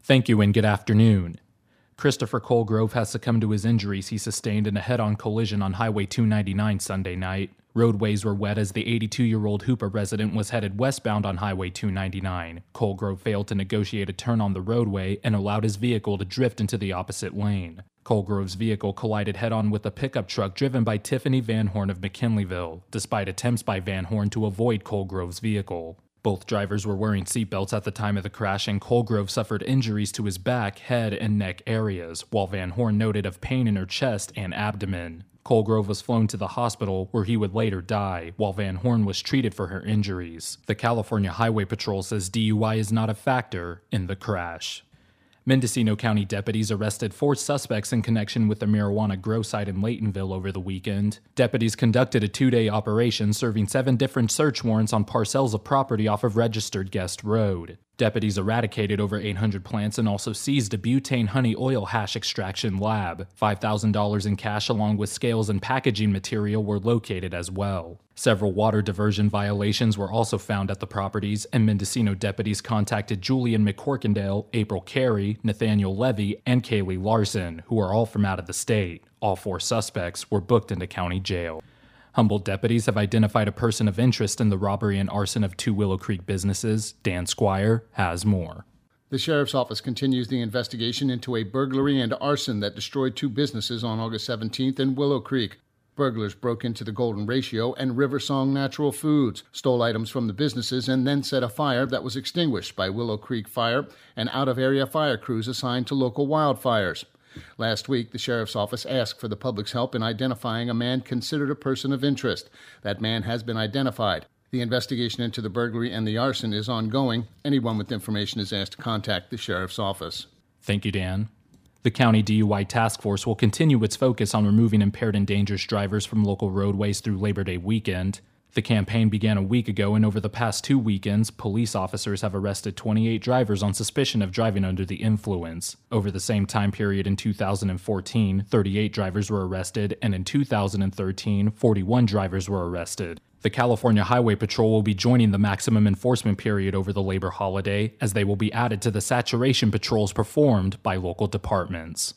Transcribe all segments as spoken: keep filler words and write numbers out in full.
Thank you and good afternoon. Christopher Colgrove has succumbed to his injuries he sustained in a head-on collision on Highway two ninety-nine Sunday night. Roadways were wet as the eighty-two-year-old Hooper resident was headed westbound on Highway two ninety-nine. Colgrove failed to negotiate a turn on the roadway and allowed his vehicle to drift into the opposite lane. Colgrove's vehicle collided head-on with a pickup truck driven by Tiffany Van Horn of McKinleyville, despite attempts by Van Horn to avoid Colgrove's vehicle. Both drivers were wearing seatbelts at the time of the crash, and Colgrove suffered injuries to his back, head, and neck areas, while Van Horn noted of pain in her chest and abdomen. Colgrove was flown to the hospital, where he would later die, while Van Horn was treated for her injuries. The California Highway Patrol says D U I is not a factor in the crash. Mendocino County deputies arrested four suspects in connection with the marijuana grow site in Laytonville over the weekend. Deputies conducted a two-day operation serving seven different search warrants on parcels of property off of Registered Guest Road. Deputies eradicated over eight hundred plants and also seized a butane honey oil hash extraction lab. five thousand dollars in cash along with scales and packaging material were located as well. Several water diversion violations were also found at the properties, and Mendocino deputies contacted Julian McCorkindale, April Carey, Nathaniel Levy, and Kaylee Larson, who are all from out of the state. All four suspects were booked into county jail. Humboldt deputies have identified a person of interest in the robbery and arson of two Willow Creek businesses. Dan Squire has more. The sheriff's office continues the investigation into a burglary and arson that destroyed two businesses on August seventeenth in Willow Creek. Burglars broke into the Golden Ratio and Riversong Natural Foods, stole items from the businesses, and then set a fire that was extinguished by Willow Creek Fire and out-of-area fire crews assigned to local wildfires. Last week, the sheriff's office asked for the public's help in identifying a man considered a person of interest. That man has been identified. The investigation into the burglary and the arson is ongoing. Anyone with information is asked to contact the sheriff's office. Thank you, Dan. The County D U I Task Force will continue its focus on removing impaired and dangerous drivers from local roadways through Labor Day weekend. The campaign began a week ago, and over the past two weekends, police officers have arrested twenty-eight drivers on suspicion of driving under the influence. Over the same time period in two thousand fourteen, thirty-eight drivers were arrested, and in two thousand thirteen, forty-one drivers were arrested. The California Highway Patrol will be joining the maximum enforcement period over the labor holiday, as they will be added to the saturation patrols performed by local departments.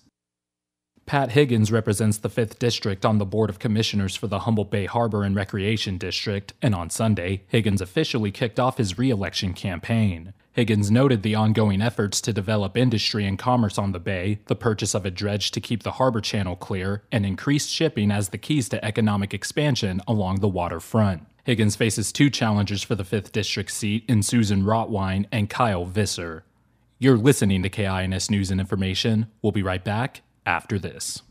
Pat Higgins represents the fifth District on the Board of Commissioners for the Humboldt Bay Harbor and Recreation District, and on Sunday, Higgins officially kicked off his re-election campaign. Higgins noted the ongoing efforts to develop industry and commerce on the bay, the purchase of a dredge to keep the harbor channel clear, and increased shipping as the keys to economic expansion along the waterfront. Higgins faces two challengers for the fifth District seat in Susan Rotwein and Kyle Visser. You're listening to K I N S News and Information. We'll be right back after this.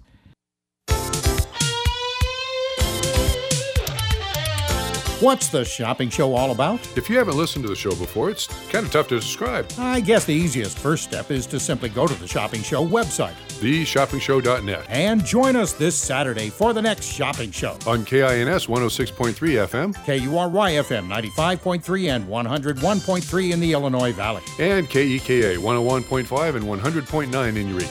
What's the shopping show all about? If you haven't listened to the show before, it's kind of tough to describe. I guess the easiest first step is to simply go to the Shopping Show website, the shopping show dot net, and join us this Saturday for the next shopping show. On K I N S one oh six point three F M, K U R Y F M ninety-five point three and one oh one point three in the Illinois Valley, and K E K A one oh one point five and one hundred point nine in Eureka.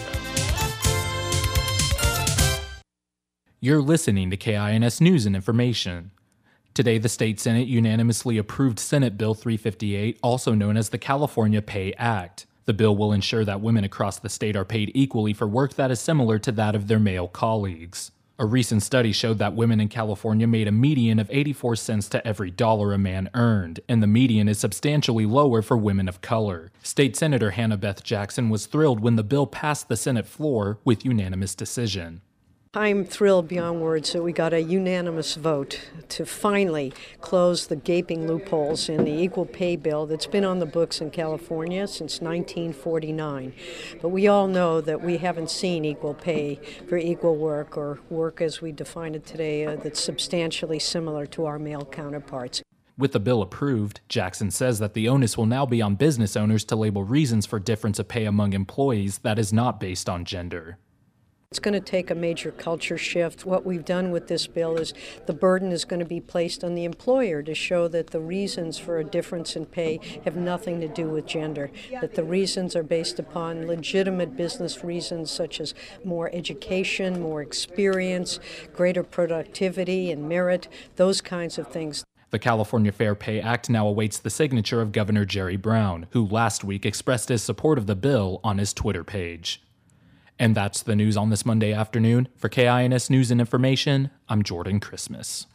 You're listening to K I N S News and Information. Today, the State Senate unanimously approved Senate Bill three fifty-eight, also known as the California Pay Act. The bill will ensure that women across the state are paid equally for work that is similar to that of their male colleagues. A recent study showed that women in California made a median of eighty-four cents to every dollar a man earned, and the median is substantially lower for women of color. State Senator Hannah Beth Jackson was thrilled when the bill passed the Senate floor with unanimous decision. I'm thrilled beyond words that we got a unanimous vote to finally close the gaping loopholes in the equal pay bill that's been on the books in California since nineteen forty-nine. But we all know that we haven't seen equal pay for equal work, or work as we define it today, uh, that's substantially similar to our male counterparts. With the bill approved, Jackson says that the onus will now be on business owners to label reasons for difference of pay among employees that is not based on gender. It's going to take a major culture shift. What we've done with this bill is the burden is going to be placed on the employer to show that the reasons for a difference in pay have nothing to do with gender, that the reasons are based upon legitimate business reasons such as more education, more experience, greater productivity and merit, those kinds of things. The California Fair Pay Act now awaits the signature of Governor Jerry Brown, who last week expressed his support of the bill on his Twitter page. And that's the news on this Monday afternoon. For K I N S News and Information, I'm Jordan Christmas.